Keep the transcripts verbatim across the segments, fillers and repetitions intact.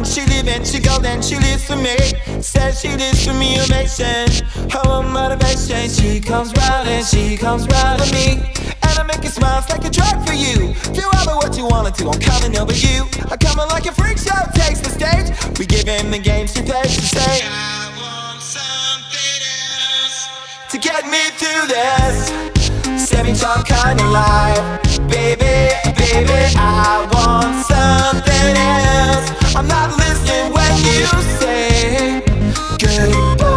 she leaving, she go then she lives for me. Says she lives for me, amazing. Her motivation, she comes round and she comes round to me. And I make it smile, it's like a drug for you. Do ever what you wanna do, I'm coming over you. I come in like a freak show, takes the stage. We give him the game, she plays to say I want something else to get me through this semi-charm kind of life. Baby, baby, I want something else. I'm not listening when you say goodbye.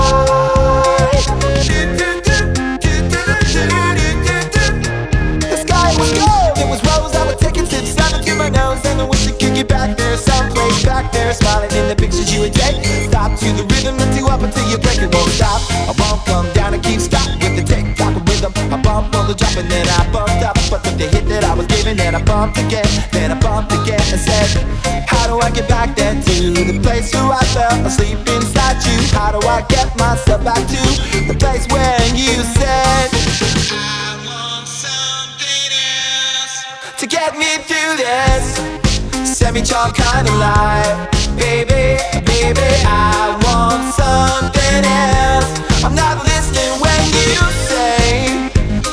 The sky was gold, it was rose. I would take it to the sun through my nose, and I wish I could get back there, someplace back there, smiling in the pictures you would take. Stop to the rhythm, lift you up until you break it, won't stop. I won't come down and keep stop with the tick-tock rhythm. I bump on the drop and then I bumped up, but with the hit that I was giving, then I bumped again, then I bumped again and said, how do I get back there to the place where I fell asleep inside you? How do I get myself back to the place where you said I want something else to get me through this semi-charm kind of life. Baby, baby, I want something else. I'm not listening when you say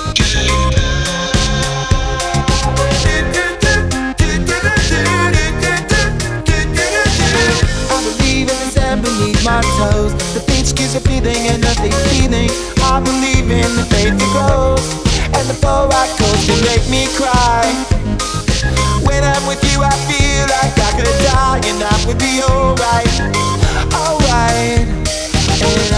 I believe in the sand beneath my toes. The beach gives a feeling and nothing feeling. I believe in the faith that grows, and the four rock coast can make me cry. When I'm with you I feel like I could die, and that would be alright, alright. And